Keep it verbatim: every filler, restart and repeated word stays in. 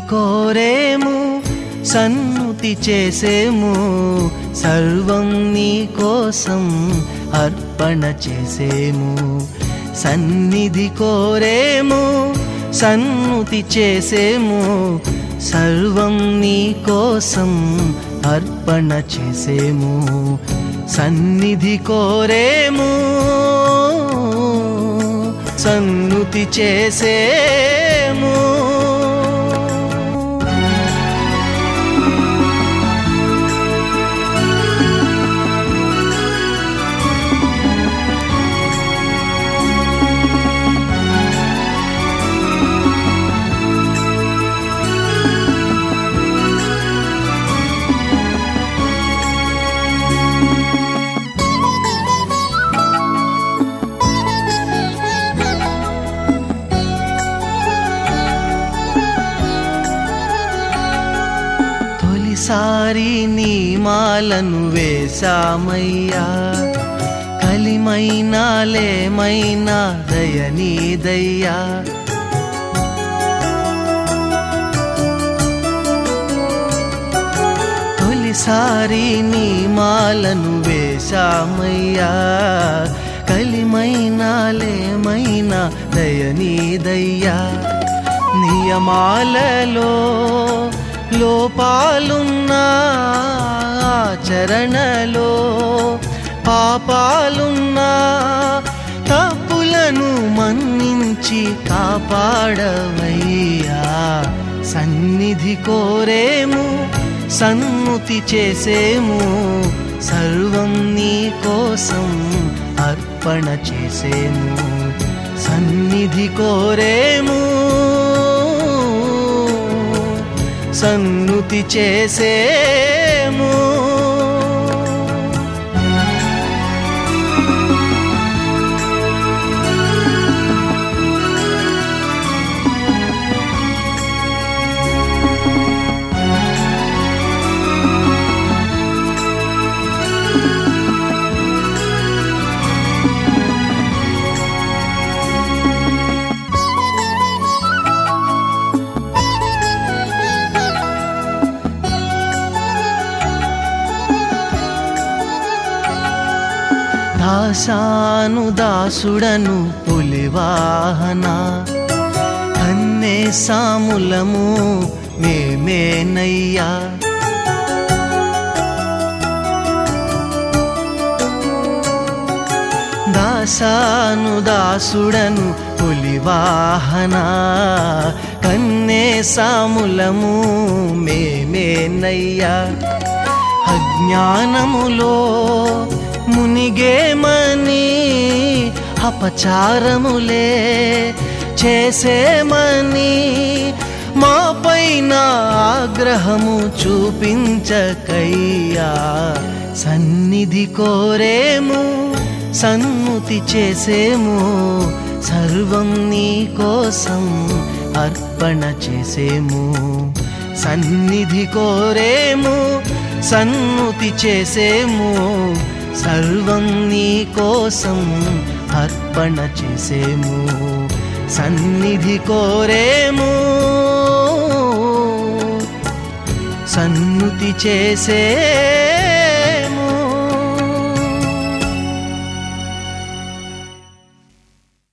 కోరేము సన్నుతి చేసేము సర్వం నీ కోసం అర్పణ చేసేము సన్నిధి కోరేము సన్నుతి చేసేము సర్వం నీ కోసం అర్పణ చేసేము సన్నిధి కోరేము సన్నుతి చేసేము సారి నీ మాలను వేశామయ్యా కలిమైనా లేమైనా దయనీదయ్యా తొలిసారి నీ మాలను వేశామయ్యా కలిమైనా లేమైనా దయనీదయ్యా నియమాలలో లోపాలున్నా ఆచరణలో పాపాలున్నా తప్పులను మన్నించి కాపాడవయ్యా సన్నిధి కోరేము సన్నుతి చేసేము సర్వం నీ కోసం అర్పణ చేసేము సన్నిధి కోరేము సన్నుతి చేసేము దాసాను దాసుడను పులివాహన కన్నే సాములము మేమేనయ్యా దాసాను దాసుడను పులివాహన కన్నే సాములము మేమేనయ్యా అజ్ఞానములో మునిగేమని అపచారములే చేసేమని మా పైన ఆగ్రహము చూపించకయ్యా సన్నిధి కోరేము సన్నుతి చేసేము సర్వం నీ కోసం అర్పణ చేసేము సన్నిధి కోరేము సన్నుతి చేసేము సర్వం నీ కోసం అర్పణ చేసేము సన్నిధి కోరేము సన్నుతి చేసే